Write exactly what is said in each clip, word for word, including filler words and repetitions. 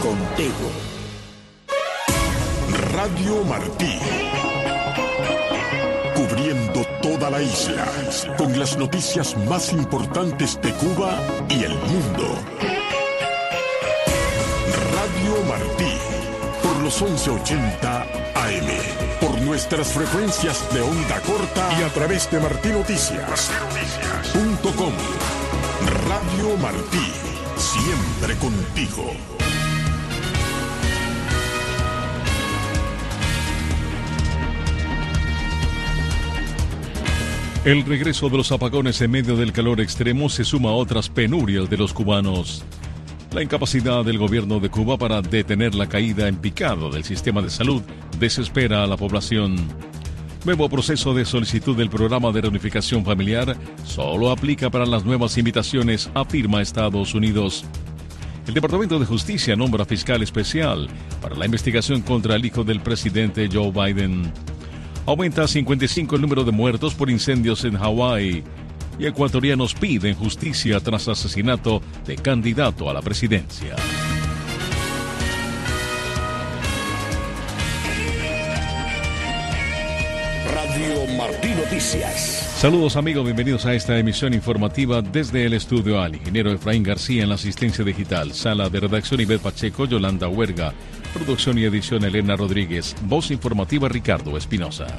contigo. Radio Martí. Cubriendo toda la isla, con las noticias más importantes de Cuba y el mundo. Radio Martí, por los once ochenta A M, por nuestras frecuencias de onda corta y a través de martí noticias punto com. Radio Martí, siempre contigo. El regreso de los apagones en medio del calor extremo se suma a otras penurias de los cubanos. La incapacidad del gobierno de Cuba para detener la caída en picado del sistema de salud desespera a la población. Nuevo proceso de solicitud del programa de reunificación familiar solo aplica para las nuevas invitaciones, afirma Estados Unidos. El Departamento de Justicia nombra fiscal especial para la investigación contra el hijo del presidente Joe Biden. Aumenta a cincuenta y cinco el número de muertos por incendios en Hawái. Y ecuatorianos piden justicia tras asesinato de candidato a la presidencia. Radio Martí Noticias. Saludos amigos, bienvenidos a esta emisión informativa desde el estudio A. El ingeniero Efraín García en la asistencia digital, sala de redacción Ivette Pacheco, Yolanda Huerga, producción y edición Elena Rodríguez, voz informativa Ricardo Espinosa.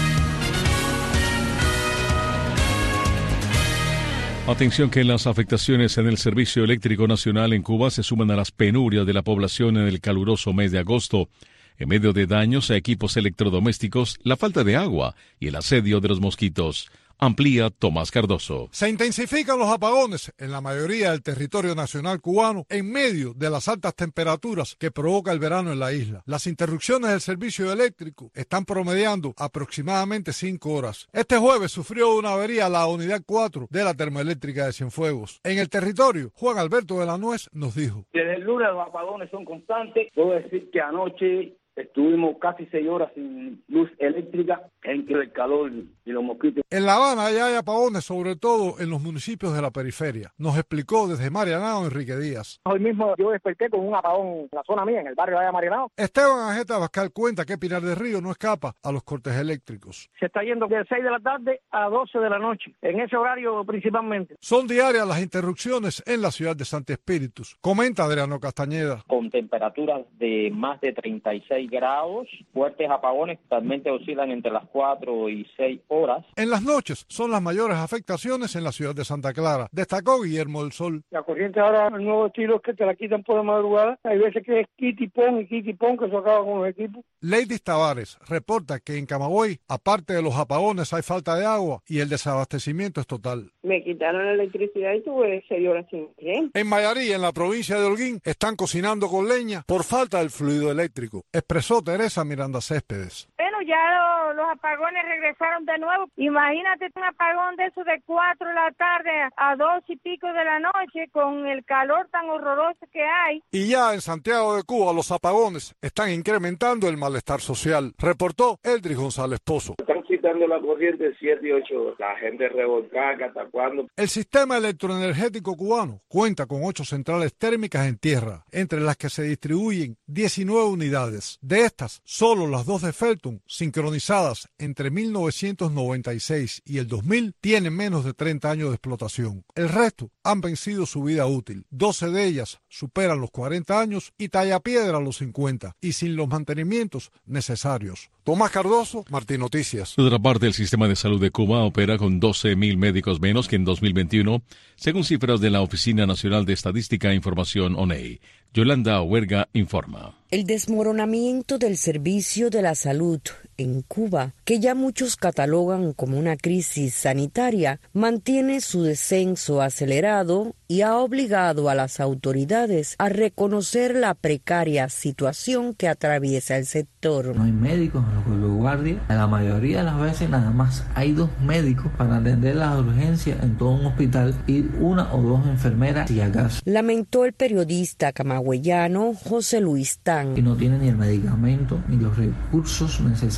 Atención que las afectaciones en el servicio eléctrico nacional en Cuba se suman a las penurias de la población en el caluroso mes de agosto, en medio de daños a equipos electrodomésticos, la falta de agua y el asedio de los mosquitos. Amplía Tomás Cardoso. Se intensifican los apagones en la mayoría del territorio nacional cubano en medio de las altas temperaturas que provoca el verano en la isla. Las interrupciones del servicio eléctrico están promediando aproximadamente cinco horas. Este jueves sufrió una avería la unidad cuatro de la termoeléctrica de Cienfuegos. En el territorio, Juan Alberto de la Nuez nos dijo: desde el lunes los apagones son constantes. Puedo decir que anoche estuvimos casi seis horas sin luz eléctrica entre el calor y los mosquitos. En La Habana ya hay apagones, sobre todo en los municipios de la periferia. Nos explicó desde Marianao Enrique Díaz. Hoy mismo yo desperté con un apagón en la zona mía, en el barrio de Marianao. Esteban Ajeta Bascal cuenta que Pinar del Río no escapa a los cortes eléctricos. Se está yendo de seis de la tarde a doce de la noche, en ese horario principalmente. Son diarias las interrupciones en la ciudad de Santi Espíritus, comenta Adriano Castañeda. Con temperaturas de más de treinta y seis grados, fuertes apagones actualmente oscilan entre las cuatro y seis horas. En las noches son las mayores afectaciones en la ciudad de Santa Clara, destacó Guillermo del Sol. La corriente ahora, el nuevo estilo es que te la quitan por la madrugada. Hay veces que es quita y pon y quita y pon, que eso acaba con los equipos. Lady Tavares reporta que en Camagüey, aparte de los apagones, hay falta de agua y el desabastecimiento es total. Me quitaron la electricidad y tuve seis horas sin tren. En Mayarí, en la provincia de Holguín, están cocinando con leña por falta del fluido eléctrico, expresó Teresa Miranda Céspedes. Bueno, ya lo, los apagones regresaron de nuevo. Imagínate un apagón de eso de cuatro de la tarde a dos y pico de la noche con el calor tan horroroso que hay. Y ya en Santiago de Cuba los apagones están incrementando el malestar social, reportó Eldris González Pozo. Están quitando la corriente siete y ocho horas. La gente revolcada, ¿hasta cuándo? El sistema electroenergético cubano cuenta con ocho centrales térmicas en tierra, entre las que se distribuyen diecinueve unidades. De estas, solo las dos de Felton, sincronizadas entre mil novecientos noventa y seis y el dos mil, tienen menos de treinta años de explotación. El resto han vencido su vida útil. doce de ellas superan los cuarenta años y Tallapiedra los cincuenta, y sin los mantenimientos necesarios. Tomás Cardoso, Martí Noticias. Por otra parte, el sistema de salud de Cuba opera con doce mil médicos menos que en dos mil veintiuno, según cifras de la Oficina Nacional de Estadística e Información, O N E I. Yolanda Huerga informa. El desmoronamiento del servicio de la salud en Cuba, que ya muchos catalogan como una crisis sanitaria, mantiene su descenso acelerado y ha obligado a las autoridades a reconocer la precaria situación que atraviesa el sector. No hay médicos en los pueblos de guardia. La mayoría de las veces nada más hay dos médicos para atender las urgencias en todo un hospital y una o dos enfermeras si acaso. Lamentó el periodista camagüeyano José Luis Tan. Y no tiene ni el medicamento ni los recursos necesarios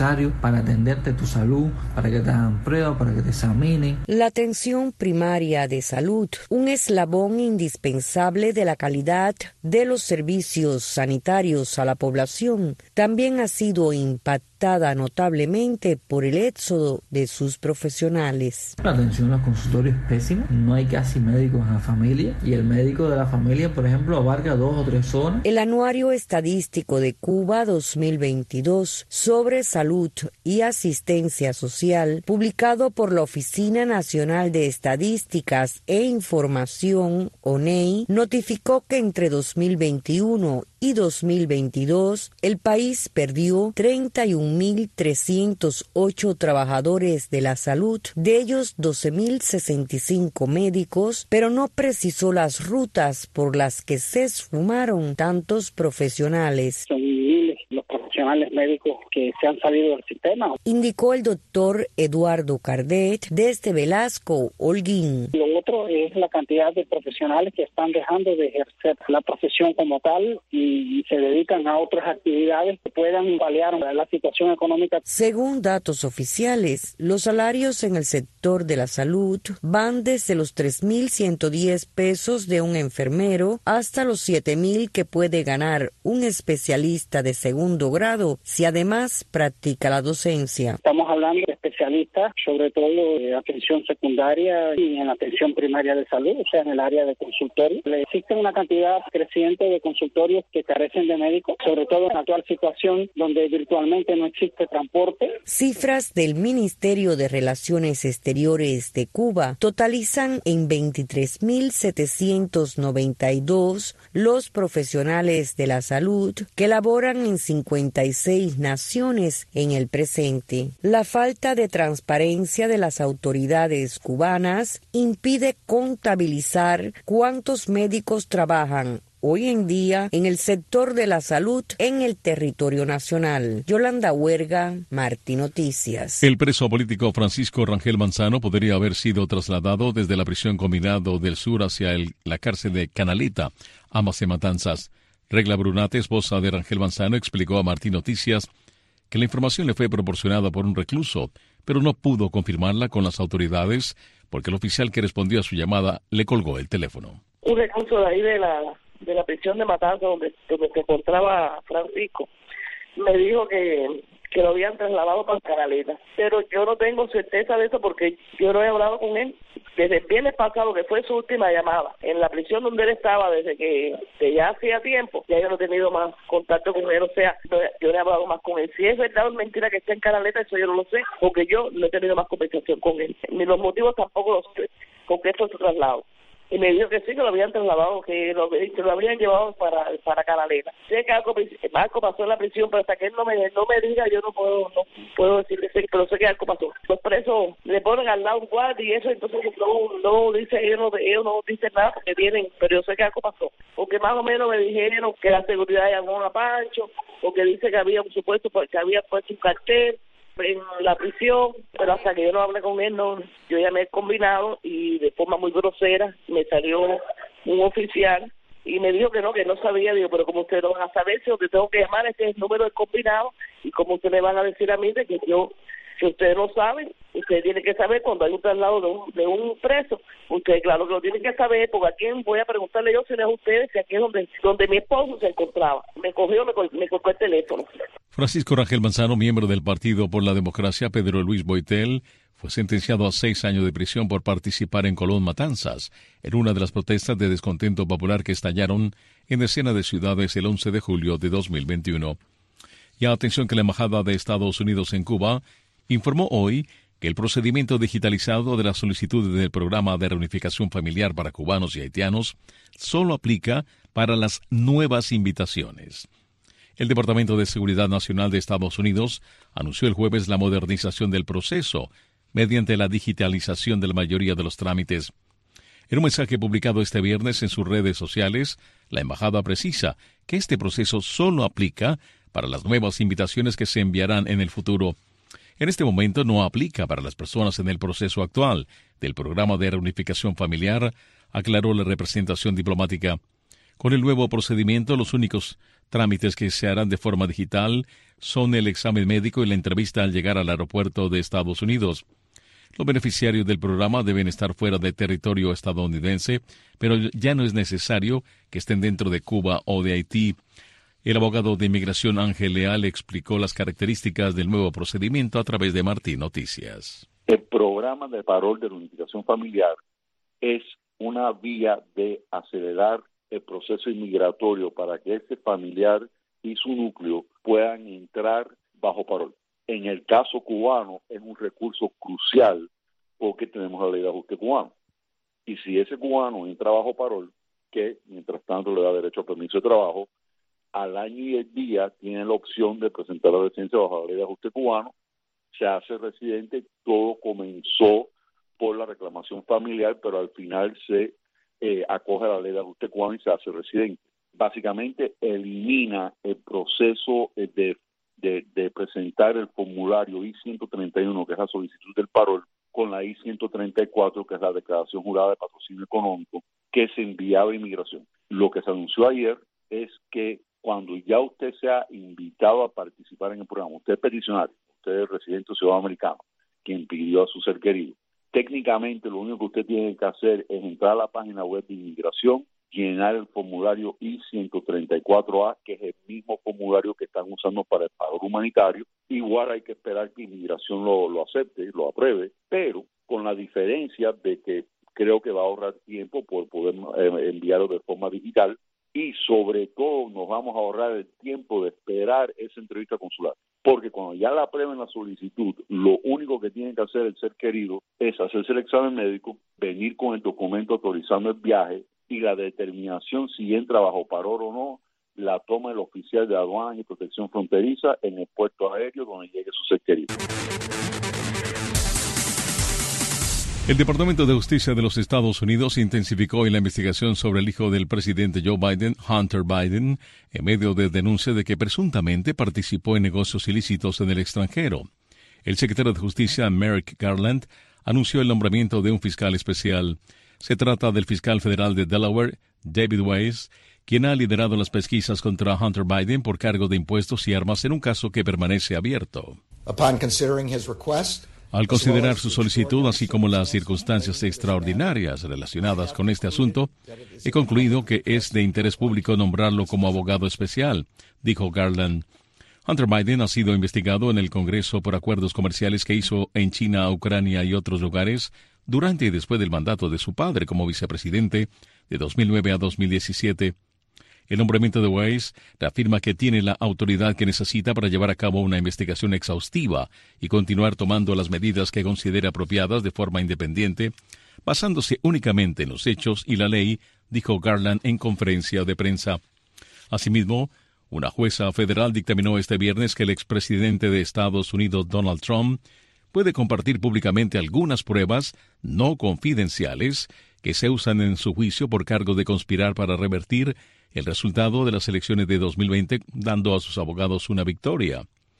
necesario para atenderte tu salud, para que te hagan pruebas, para que te examinen. La atención primaria de salud, un eslabón indispensable de la calidad de los servicios sanitarios a la población, también ha sido impactada notablemente por el éxodo de sus profesionales. La atención en los consultorios es pésima, no hay casi médicos en la familia y el médico de la familia, por ejemplo, abarca dos o tres zonas. El Anuario Estadístico de Cuba dos mil veintidós sobre salud y asistencia social, publicado por la Oficina Nacional de Estadísticas e Información, O N E I, notificó que entre dos mil veintiuno y dos mil veintidós, el país perdió treinta y un mil trescientos ocho trabajadores de la salud, de ellos doce mil sesenta y cinco médicos, pero no precisó las rutas por las que se esfumaron tantos profesionales. Son miles los profesionales médicos que se han salido del sistema. Indicó el doctor Eduardo Cardet desde Velasco, Holguín. Lo otro es la cantidad de profesionales que están dejando de ejercer la profesión como tal y se dedican a otras actividades que puedan paliar la situación económica. Según datos oficiales, los salarios en el sector de la salud van desde los tres mil ciento diez pesos de un enfermero hasta los siete mil que puede ganar un especialista de segundo grado si además practica la docencia. Estamos hablando de especialistas, sobre todo de atención secundaria y en atención primaria de salud, o sea, en el área de consultorio. Existe una cantidad creciente de consultorios que carecen de médicos, sobre todo en la actual situación donde virtualmente no existe transporte. Cifras del Ministerio de Relaciones Exteriores de Cuba totalizan en veintitrés mil setecientos noventa y dos los profesionales de la salud que laboran en cincuenta y seis naciones en el presente. La falta de transparencia de las autoridades cubanas impide contabilizar cuántos médicos trabajan hoy en día en el sector de la salud en el territorio nacional. Yolanda Huerga, Martí Noticias. El preso político Francisco Rangel Manzano podría haber sido trasladado desde la prisión Combinado del Sur hacia el, la cárcel de Canaleta, ambas en Matanzas. Regla Brunate, esposa de Rangel Manzano, explicó a Martí Noticias que la información le fue proporcionada por un recluso, pero no pudo confirmarla con las autoridades porque el oficial que respondió a su llamada le colgó el teléfono. Un recluso de ahí de la de la prisión de Matanzas donde, donde se encontraba Francisco me dijo que, que lo habían trasladado para Canaleta, pero yo no tengo certeza de eso porque yo no he hablado con él desde el viernes pasado, que fue su última llamada en la prisión donde él estaba desde que, que ya hacía tiempo. Ya yo no he tenido más contacto con él, o sea, yo no he hablado más con él. Si es verdad o es mentira que esté en Canaleta, eso yo no lo sé, porque yo no he tenido más conversación con él, ni los motivos tampoco los sé con que esto se traslado. Y me dijo que sí, que lo habían trasladado, que lo, que lo habían llevado para para Canaleta. Sé que algo, algo pasó en la prisión, pero hasta que él no me no me diga, yo no puedo no puedo decirle, pero sé que algo pasó. Los presos le ponen al lado un guardia y eso, entonces no no dice ellos no, ellos no dicen nada porque tienen, pero yo sé que algo pasó. Porque más o menos me dijeron que la seguridad llamó a Pancho, porque dice que había un supuesto, que había puesto un cartel en la prisión, pero hasta que yo no hablé con él, no, yo llamé al Combinado y de forma muy grosera me salió un oficial y me dijo que no, que no sabía. Digo, pero como ustedes no van a saber, si lo que tengo que llamar este es el número del Combinado y como ustedes me van a decir a mí de que yo, que ustedes no saben, ustedes tienen que saber cuando hay un traslado de un, de un preso, ustedes claro que lo tienen que saber, porque a quién voy a preguntarle yo si no es a ustedes, si aquí es donde, donde mi esposo se encontraba. Me cogió, me, me colgó el teléfono. Francisco Rangel Manzano, miembro del Partido por la Democracia, Pedro Luis Boitel, fue sentenciado a seis años de prisión por participar en Colón Matanzas, en una de las protestas de descontento popular que estallaron en decenas de ciudades el once de julio de dos mil veintiuno. Y atención que la Embajada de Estados Unidos en Cuba informó hoy que el procedimiento digitalizado de las solicitudes del Programa de Reunificación Familiar para cubanos y haitianos solo aplica para las nuevas invitaciones. El Departamento de Seguridad Nacional de Estados Unidos anunció el jueves la modernización del proceso mediante la digitalización de la mayoría de los trámites. En un mensaje publicado este viernes en sus redes sociales, la embajada precisa que este proceso solo aplica para las nuevas invitaciones que se enviarán en el futuro. En este momento no aplica para las personas en el proceso actual del Programa de Reunificación Familiar, aclaró la representación diplomática. Con el nuevo procedimiento, los únicos Trámites que se harán de forma digital son el examen médico y la entrevista al llegar al aeropuerto de Estados Unidos. Los beneficiarios del programa deben estar fuera de territorio estadounidense, pero ya no es necesario que estén dentro de Cuba o de Haití. El abogado de inmigración Ángel Leal explicó las características del nuevo procedimiento a través de Martín Noticias. El programa de parol de reunificación familiar es una vía de acelerar el proceso inmigratorio para que este familiar y su núcleo puedan entrar bajo parol. En el caso cubano es un recurso crucial porque tenemos la ley de ajuste cubano. Y si ese cubano entra bajo parol, que mientras tanto le da derecho a permiso de trabajo, al año y el día tiene la opción de presentar la residencia bajo la ley de ajuste cubano, se hace residente. Todo comenzó por la reclamación familiar, pero al final se eh, acoge a la ley de ajuste cubano y se hace residente. Básicamente elimina el proceso de De, de presentar el formulario I ciento treinta y uno, que es la solicitud del parol, con la I ciento treinta y cuatro, que es la declaración jurada de patrocinio económico, que se enviaba a inmigración. Lo que se anunció ayer es que cuando ya usted sea invitado a participar en el programa, usted es peticionario, usted es residente o ciudadano americano, quien pidió a su ser querido, técnicamente lo único que usted tiene que hacer es entrar a la página web de inmigración, llenar el formulario I ciento treinta y cuatro A, que es el mismo formulario que están usando para el parol humanitario. Igual hay que esperar que inmigración lo, lo acepte, lo apruebe, pero con la diferencia de que creo que va a ahorrar tiempo por poder eh, enviarlo de forma digital, y sobre todo nos vamos a ahorrar el tiempo de esperar esa entrevista consular. Porque cuando ya la aprueben la solicitud, lo único que tiene que hacer el ser querido es hacerse el examen médico, venir con el documento autorizando el viaje, y la determinación si entra bajo parol o no la toma el oficial de aduanas y protección fronteriza en el puerto aéreo donde llegue su ser querido. El Departamento de Justicia de los Estados Unidos intensificó hoy la investigación sobre el hijo del presidente Joe Biden, Hunter Biden, en medio de denuncias de que presuntamente participó en negocios ilícitos en el extranjero. El secretario de Justicia, Merrick Garland, anunció el nombramiento de un fiscal especial. Se trata del fiscal federal de Delaware, David Weiss, quien ha liderado las pesquisas contra Hunter Biden por cargos de impuestos y armas en un caso que permanece abierto. Al considerar su solicitud, así como las circunstancias extraordinarias relacionadas con este asunto, he concluido que es de interés público nombrarlo como abogado especial, dijo Garland. Hunter Biden ha sido investigado en el Congreso por acuerdos comerciales que hizo en China, Ucrania y otros lugares durante y después del mandato de su padre como vicepresidente de dos mil nueve a dos mil diecisiete. El nombramiento de Weiss reafirma que tiene la autoridad que necesita para llevar a cabo una investigación exhaustiva y continuar tomando las medidas que considere apropiadas de forma independiente, basándose únicamente en los hechos y la ley, dijo Garland en conferencia de prensa. Asimismo, una jueza federal dictaminó este viernes que el expresidente de Estados Unidos, Donald Trump, puede compartir públicamente algunas pruebas no confidenciales que se usan en su juicio por cargo de conspirar para revertir el resultado de las elecciones de dos mil veinte, dando a sus abogados una victoria.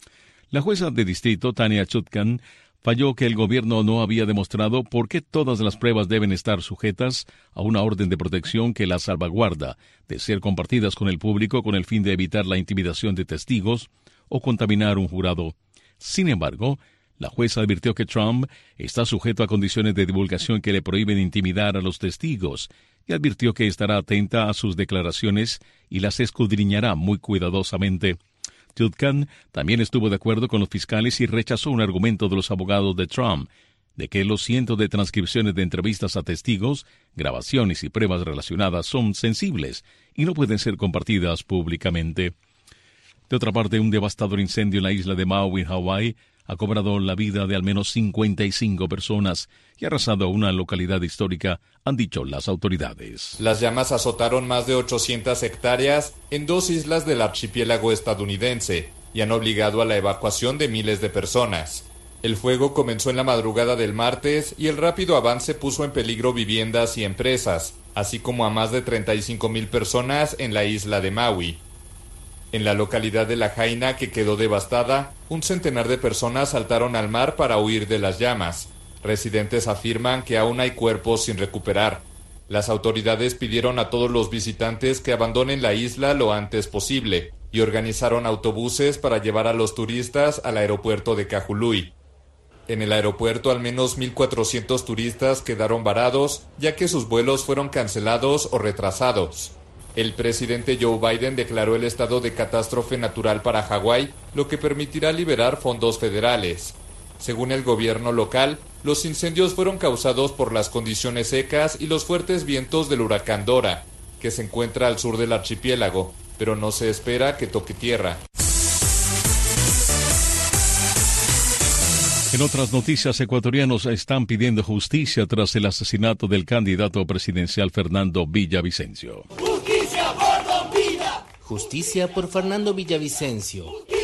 La jueza de distrito, Tanya Chutkan, falló que el gobierno no había demostrado por qué todas las pruebas deben estar sujetas a una orden de protección que las salvaguarda de ser compartidas con el público con el fin de evitar la intimidación de testigos o contaminar un jurado. Sin embargo, la jueza advirtió que Trump está sujeto a condiciones de divulgación que le prohíben intimidar a los testigos y advirtió que estará atenta a sus declaraciones y las escudriñará muy cuidadosamente. Chutkan también estuvo de acuerdo con los fiscales y rechazó un argumento de los abogados de Trump de que los cientos de transcripciones de entrevistas a testigos, grabaciones y pruebas relacionadas son sensibles y no pueden ser compartidas públicamente. De otra parte, un devastador incendio en la isla de Maui, en Hawái, ha cobrado la vida de al menos cincuenta y cinco personas y ha arrasado una localidad histórica, han dicho las autoridades. Las llamas azotaron más de ochocientas hectáreas en dos islas del archipiélago estadounidense y han obligado a la evacuación de miles de personas. El fuego comenzó en la madrugada del martes y el rápido avance puso en peligro viviendas y empresas, así como a más de treinta y cinco mil personas en la isla de Maui. En la localidad de La Jaina, que quedó devastada, un centenar de personas saltaron al mar para huir de las llamas. Residentes afirman que aún hay cuerpos sin recuperar. Las autoridades pidieron a todos los visitantes que abandonen la isla lo antes posible y organizaron autobuses para llevar a los turistas al aeropuerto de Cajului. En el aeropuerto al menos mil cuatrocientos turistas quedaron varados ya que sus vuelos fueron cancelados o retrasados. El presidente Joe Biden declaró el estado de catástrofe natural para Hawái, lo que permitirá liberar fondos federales. Según el gobierno local, los incendios fueron causados por las condiciones secas y los fuertes vientos del huracán Dora, que se encuentra al sur del archipiélago, pero no se espera que toque tierra. En otras noticias, ecuatorianos están pidiendo justicia tras el asesinato del candidato presidencial Fernando Villavicencio. ¡Justicia por Don Villa! Justicia por Fernando Villavicencio.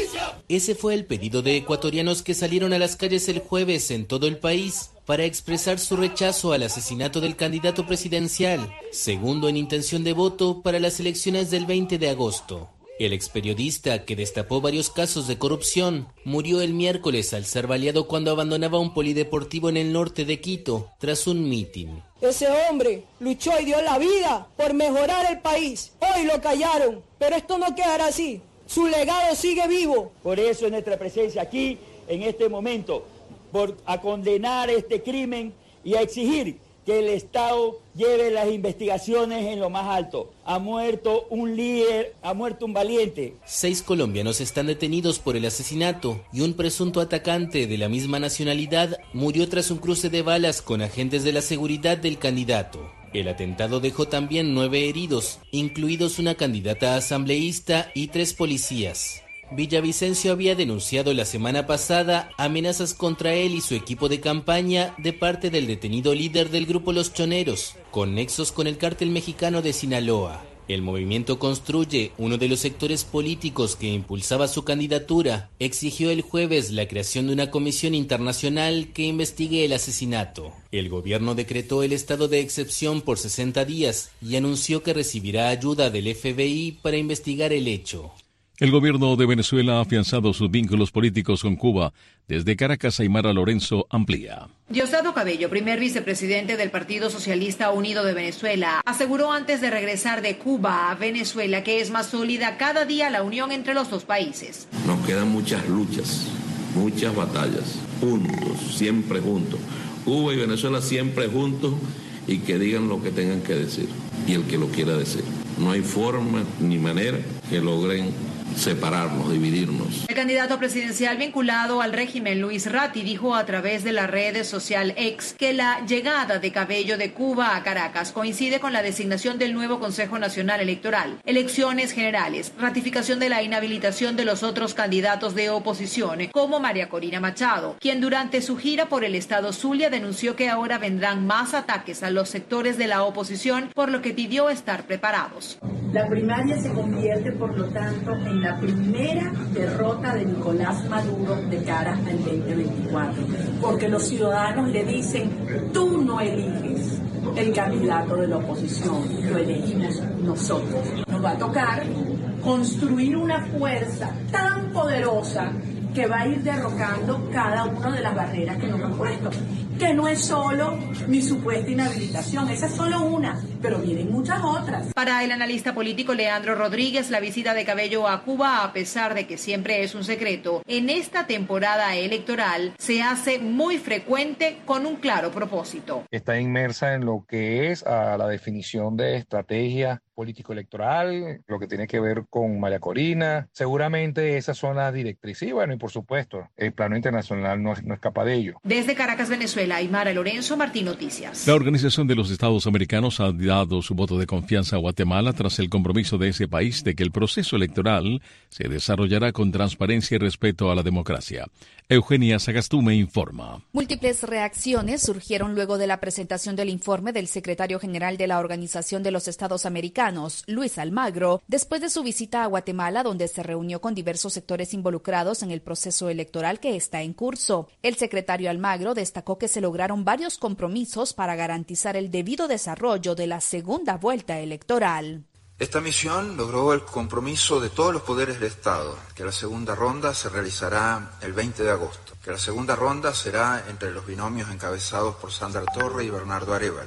Ese fue el pedido de ecuatorianos que salieron a las calles el jueves en todo el país para expresar su rechazo al asesinato del candidato presidencial, segundo en intención de voto para las elecciones del veinte de agosto. El experiodista, que destapó varios casos de corrupción, murió el miércoles al ser baleado cuando abandonaba un polideportivo en el norte de Quito tras un mitin. Ese hombre luchó y dio la vida por mejorar el país. Hoy lo callaron, pero esto no quedará así. Su legado sigue vivo. Por eso es nuestra presencia aquí, en este momento, por a condenar este crimen y a exigir que el Estado lleve las investigaciones en lo más alto. Ha muerto un líder, ha muerto un valiente. Seis colombianos están detenidos por el asesinato y un presunto atacante de la misma nacionalidad murió tras un cruce de balas con agentes de la seguridad del candidato. El atentado dejó también nueve heridos, incluidos una candidata asambleísta y tres policías. Villavicencio había denunciado la semana pasada amenazas contra él y su equipo de campaña de parte del detenido líder del grupo Los Choneros, con nexos con el cártel mexicano de Sinaloa. El movimiento Construye, uno de los sectores políticos que impulsaba su candidatura, exigió el jueves la creación de una comisión internacional que investigue el asesinato. El gobierno decretó el estado de excepción por sesenta días y anunció que recibirá ayuda del F B I para investigar el hecho. El gobierno de Venezuela ha afianzado sus vínculos políticos con Cuba. Desde Caracas, Aymara Lorenzo amplía. Diosdado Cabello, primer vicepresidente del Partido Socialista Unido de Venezuela, aseguró antes de regresar de Cuba a Venezuela que es más sólida cada día la unión entre los dos países. Nos quedan muchas luchas, muchas batallas, juntos, siempre juntos. Cuba y Venezuela siempre juntos y que digan lo que tengan que decir y el que lo quiera decir. No hay forma ni manera que logren separarnos, dividirnos. El candidato presidencial vinculado al régimen, Luis Ratti, dijo a través de la red social X que la llegada de Cabello de Cuba a Caracas coincide con la designación del nuevo Consejo Nacional Electoral, elecciones generales, ratificación de la inhabilitación de los otros candidatos de oposición, como María Corina Machado, quien durante su gira por el estado Zulia denunció que ahora vendrán más ataques a los sectores de la oposición, por lo que pidió estar preparados. La primaria se convierte, por lo tanto, en la primera derrota de Nicolás Maduro de cara al veinte veinticuatro, porque los ciudadanos le dicen, tú no eliges el candidato de la oposición, lo elegimos nosotros. Nos va a tocar construir una fuerza tan poderosa que va a ir derrocando cada una de las barreras que nos han puesto, que no es solo mi supuesta inhabilitación, esa es solo una, pero vienen muchas otras. Para el analista político Leandro Rodríguez, la visita de Cabello a Cuba, a pesar de que siempre es un secreto, en esta temporada electoral se hace muy frecuente con un claro propósito. Está inmersa en lo que es a la definición de estrategia político-electoral, lo que tiene que ver con María Corina. Seguramente esas son las directrices y bueno, y por supuesto, el plano internacional no, no escapa de ello. Desde Caracas, Venezuela, Aymara Lorenzo, Martín Noticias. La Organización de los Estados Americanos ha dado su voto de confianza a Guatemala tras el compromiso de ese país de que el proceso electoral se desarrollará con transparencia y respeto a la democracia. Eugenia Sagastume informa. Múltiples reacciones surgieron luego de la presentación del informe del secretario general de la Organización de los Estados Americanos, Luis Almagro, después de su visita a Guatemala, donde se reunió con diversos sectores involucrados en el proceso electoral que está en curso. El secretario Almagro destacó que se lograron varios compromisos para garantizar el debido desarrollo de la segunda vuelta electoral. Esta misión logró el compromiso de todos los poderes del Estado, que la segunda ronda se realizará el veinte de agosto, que la segunda ronda será entre los binomios encabezados por Sandra Torre y Bernardo Arévalo,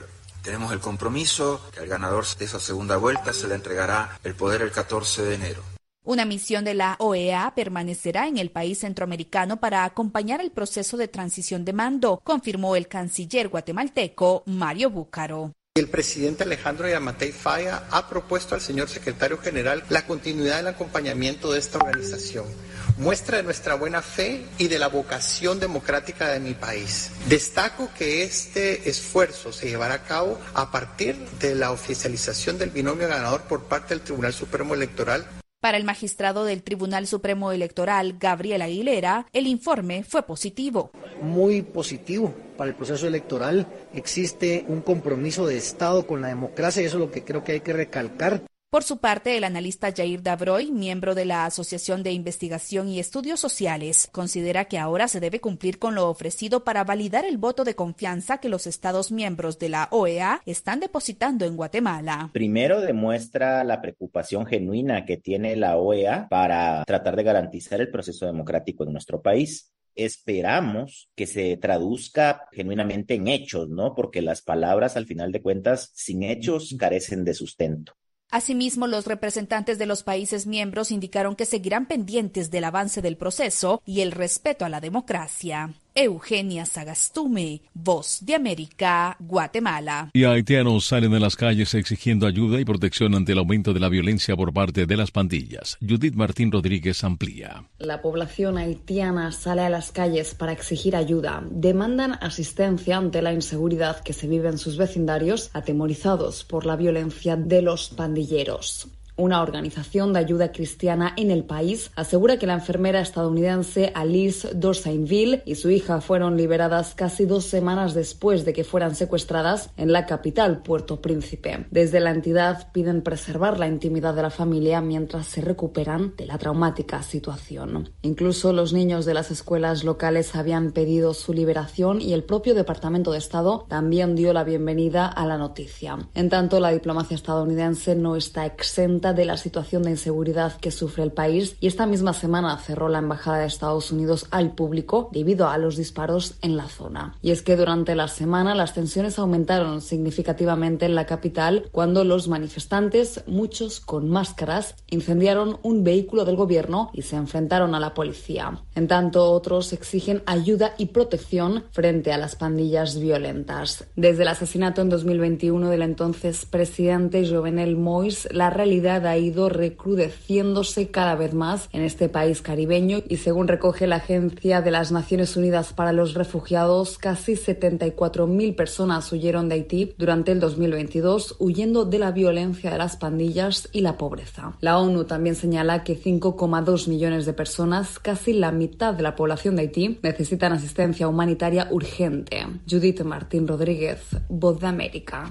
Tenemos el compromiso que al ganador de esa segunda vuelta se le entregará el poder el catorce de enero. Una misión de la O E A permanecerá en el país centroamericano para acompañar el proceso de transición de mando, confirmó el canciller guatemalteco Mario Búcaro. El presidente Alejandro Yamatei Falla ha propuesto al señor secretario general la continuidad del acompañamiento de esta organización, muestra de nuestra buena fe y de la vocación democrática de mi país. Destaco que este esfuerzo se llevará a cabo a partir de la oficialización del binomio ganador por parte del Tribunal Supremo Electoral. Para el magistrado del Tribunal Supremo Electoral, Gabriel Aguilera, el informe fue positivo. Muy positivo para el proceso electoral. Existe un compromiso de Estado con la democracia y eso es lo que creo que hay que recalcar. Por su parte, el analista Jair Dabroy, miembro de la Asociación de Investigación y Estudios Sociales, considera que ahora se debe cumplir con lo ofrecido para validar el voto de confianza que los Estados miembros de la O E A están depositando en Guatemala. Primero, demuestra la preocupación genuina que tiene la O E A para tratar de garantizar el proceso democrático en nuestro país. Esperamos que se traduzca genuinamente en hechos, ¿no? Porque las palabras, al final de cuentas, sin hechos, carecen de sustento. Asimismo, los representantes de los países miembros indicaron que seguirán pendientes del avance del proceso y el respeto a la democracia. Eugenia Sagastume, Voz de América, Guatemala. Y haitianos salen a las calles exigiendo ayuda y protección ante el aumento de la violencia por parte de las pandillas. Judith Martín Rodríguez amplía. La población haitiana sale a las calles para exigir ayuda. Demandan asistencia ante la inseguridad que se vive en sus vecindarios, atemorizados por la violencia de los pandilleros. Una organización de ayuda cristiana en el país asegura que la enfermera estadounidense Alice Dorsainville y su hija fueron liberadas casi dos semanas después de que fueran secuestradas en la capital, Puerto Príncipe. Desde la entidad piden preservar la intimidad de la familia mientras se recuperan de la traumática situación. Incluso los niños de las escuelas locales habían pedido su liberación y el propio Departamento de Estado también dio la bienvenida a la noticia. En tanto, la diplomacia estadounidense no está exenta de la situación de inseguridad que sufre el país y esta misma semana cerró la embajada de Estados Unidos al público debido a los disparos en la zona. Y es que durante la semana las tensiones aumentaron significativamente en la capital cuando los manifestantes, muchos con máscaras, incendiaron un vehículo del gobierno y se enfrentaron a la policía. En tanto, otros exigen ayuda y protección frente a las pandillas violentas. Desde el asesinato en dos mil veintiuno del entonces presidente Jovenel Moïse, la realidad ha ido recrudeciéndose cada vez más en este país caribeño y según recoge la Agencia de las Naciones Unidas para los Refugiados, casi setenta y cuatro mil personas huyeron de Haití durante el dos mil veintidós, huyendo de la violencia de las pandillas y la pobreza. La ONU también señala que cinco coma dos millones de personas, casi la mitad de la población de Haití, necesitan asistencia humanitaria urgente. Judith Martín Rodríguez, Voz de América.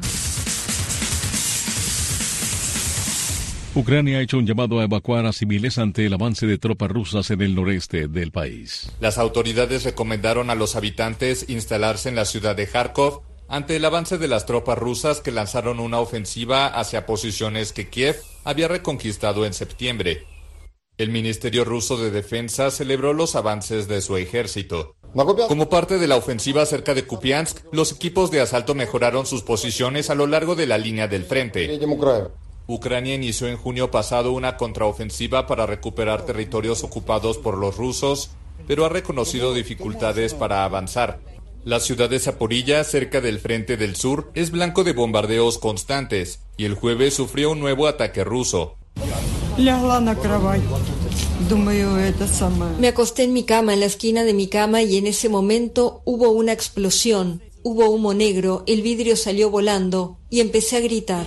Ucrania ha hecho un llamado a evacuar a civiles ante el avance de tropas rusas en el noreste del país. Las autoridades recomendaron a los habitantes instalarse en la ciudad de Kharkov ante el avance de las tropas rusas que lanzaron una ofensiva hacia posiciones que Kiev había reconquistado en septiembre. El Ministerio Ruso de Defensa celebró los avances de su ejército. Como parte de la ofensiva cerca de Kupiansk, los equipos de asalto mejoraron sus posiciones a lo largo de la línea del frente. Ucrania inició en junio pasado una contraofensiva para recuperar territorios ocupados por los rusos, pero ha reconocido dificultades para avanzar. La ciudad de Zaporilla, cerca del frente del sur, es blanco de bombardeos constantes, y el jueves sufrió un nuevo ataque ruso. Me acosté en mi cama, en la esquina de mi cama, y en ese momento hubo una explosión. Hubo humo negro, el vidrio salió volando, y empecé a gritar.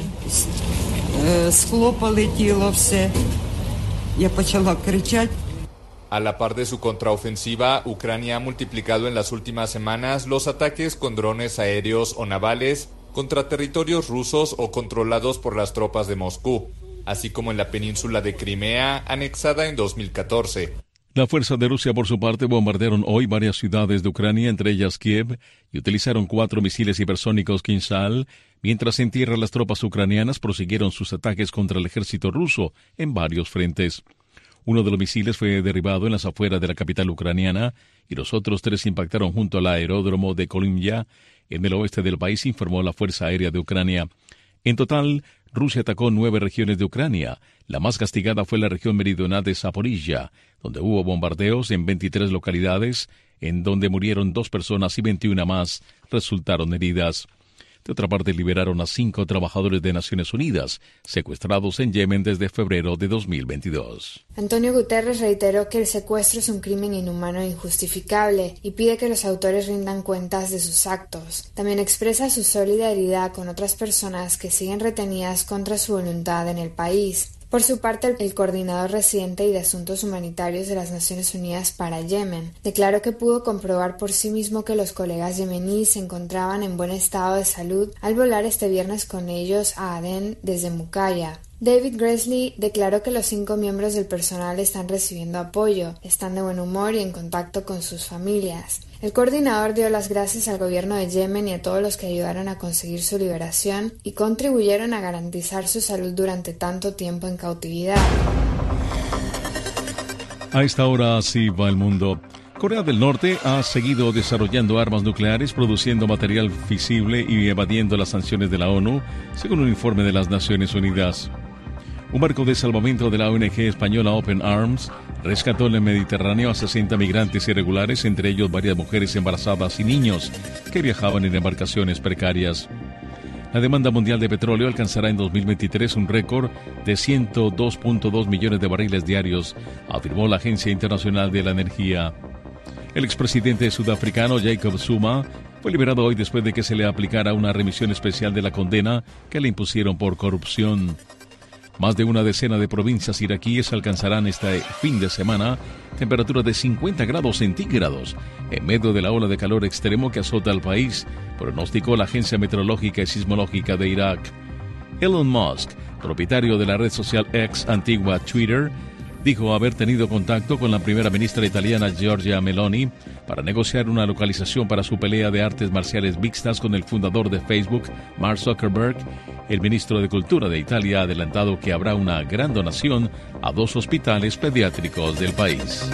A la par de su contraofensiva, Ucrania ha multiplicado en las últimas semanas los ataques con drones aéreos o navales contra territorios rusos o controlados por las tropas de Moscú, así como en la península de Crimea, anexada en dos mil catorce. La fuerza de Rusia, por su parte, bombardearon hoy varias ciudades de Ucrania, entre ellas Kiev, y utilizaron cuatro misiles hipersónicos Kinzhal, mientras en tierra las tropas ucranianas prosiguieron sus ataques contra el ejército ruso en varios frentes. Uno de los misiles fue derribado en las afueras de la capital ucraniana y los otros tres impactaron junto al aeródromo de Kolymya, en el oeste del país, informó la Fuerza Aérea de Ucrania. En total, Rusia atacó nueve regiones de Ucrania. La más castigada fue la región meridional de Zaporizhia, donde hubo bombardeos en veintitrés localidades, en donde murieron dos personas y veintiuna más resultaron heridas. De otra parte, liberaron a cinco trabajadores de Naciones Unidas, secuestrados en Yemen desde febrero de dos mil veintidós. Antonio Guterres reiteró que el secuestro es un crimen inhumano e injustificable y pide que los autores rindan cuentas de sus actos. También expresa su solidaridad con otras personas que siguen retenidas contra su voluntad en el país. Por su parte, el coordinador residente y de asuntos humanitarios de las Naciones Unidas para Yemen declaró que pudo comprobar por sí mismo que los colegas yemeníes se encontraban en buen estado de salud al volar este viernes con ellos a Adén desde Mukalla. David Gressly declaró que los cinco miembros del personal están recibiendo apoyo, están de buen humor y en contacto con sus familias. El coordinador dio las gracias al gobierno de Yemen y a todos los que ayudaron a conseguir su liberación y contribuyeron a garantizar su salud durante tanto tiempo en cautividad. A esta hora así va el mundo. Corea del Norte ha seguido desarrollando armas nucleares, produciendo material fisible y evadiendo las sanciones de la ONU, según un informe de las Naciones Unidas. Un barco de salvamento de la O N G española Open Arms rescató en el Mediterráneo a sesenta migrantes irregulares, entre ellos varias mujeres embarazadas y niños que viajaban en embarcaciones precarias. La demanda mundial de petróleo alcanzará en dos mil veintitrés un récord de ciento dos punto dos millones de barriles diarios, afirmó la Agencia Internacional de la Energía. El expresidente sudafricano Jacob Zuma fue liberado hoy después de que se le aplicara una remisión especial de la condena que le impusieron por corrupción. Más de una decena de provincias iraquíes alcanzarán este fin de semana temperaturas de cincuenta grados centígrados en medio de la ola de calor extremo que azota al país, pronosticó la Agencia Meteorológica y Sismológica de Irak. Elon Musk, propietario de la red social X, antigua Twitter, dijo haber tenido contacto con la primera ministra italiana Giorgia Meloni para negociar una localización para su pelea de artes marciales mixtas con el fundador de Facebook, Mark Zuckerberg. El ministro de Cultura de Italia ha adelantado que habrá una gran donación a dos hospitales pediátricos del país.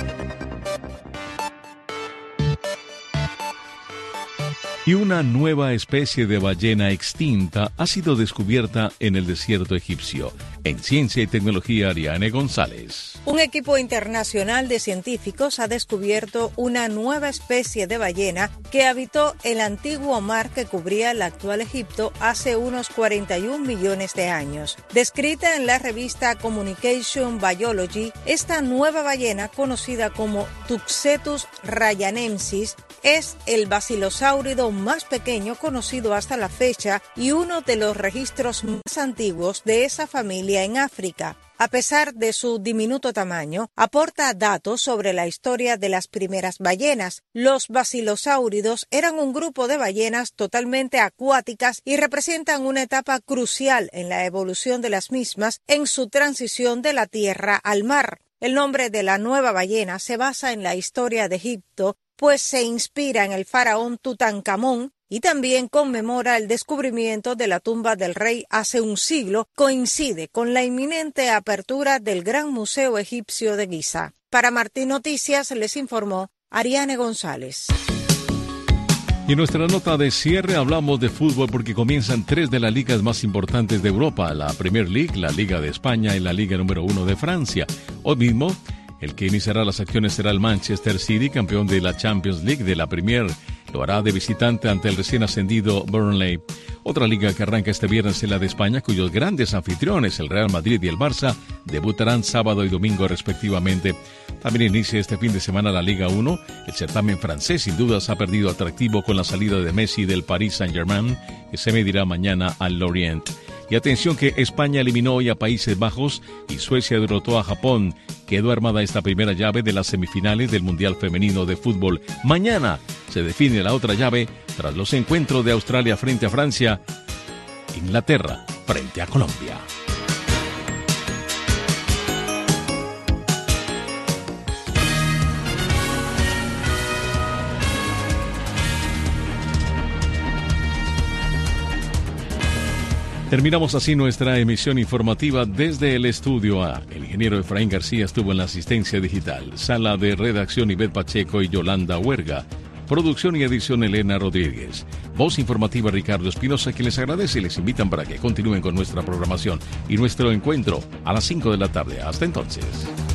Y una nueva especie de ballena extinta ha sido descubierta en el desierto egipcio. En Ciencia y Tecnología, Ariane González. Un equipo internacional de científicos ha descubierto una nueva especie de ballena que habitó el antiguo mar que cubría el actual Egipto hace unos cuarenta y un millones de años. Descrita en la revista Communication Biology, esta nueva ballena, conocida como Tuxetus rayanensis, es el basilosáurido más pequeño conocido hasta la fecha y uno de los registros más antiguos de esa familia en África. A pesar de su diminuto tamaño, aporta datos sobre la historia de las primeras ballenas. Los basilosáuridos eran un grupo de ballenas totalmente acuáticas y representan una etapa crucial en la evolución de las mismas en su transición de la tierra al mar. El nombre de la nueva ballena se basa en la historia de Egipto, pues se inspira en el faraón Tutankamón y también conmemora el descubrimiento de la tumba del rey hace un siglo, coincide con la inminente apertura del Gran Museo Egipcio de Giza. Para Martín Noticias les informó Ariane González. Y en nuestra nota de cierre hablamos de fútbol porque comienzan tres de las ligas más importantes de Europa, la Premier League, la Liga de España y la Liga número uno de Francia. Hoy mismo, el que iniciará las acciones será el Manchester City, campeón de la Champions League de la Premier. Lo hará de visitante ante el recién ascendido Burnley. Otra liga que arranca este viernes es la de España, cuyos grandes anfitriones, el Real Madrid y el Barça, debutarán sábado y domingo respectivamente. También inicia este fin de semana la Liga uno. El certamen francés sin dudas ha perdido atractivo con la salida de Messi del Paris Saint-Germain, que se medirá mañana al Lorient. Y atención que España eliminó hoy a Países Bajos y Suecia derrotó a Japón. Quedó armada esta primera llave de las semifinales del Mundial Femenino de Fútbol. Mañana se define la otra llave tras los encuentros de Australia frente a Francia, Inglaterra frente a Colombia. Terminamos así nuestra emisión informativa desde el Estudio A. El ingeniero Efraín García estuvo en la asistencia digital. Sala de redacción Ivette Pacheco y Yolanda Huerga. Producción y edición Elena Rodríguez. Voz informativa Ricardo Espinosa, quien les agradece y les invitan para que continúen con nuestra programación y nuestro encuentro a las cinco de la tarde. Hasta entonces.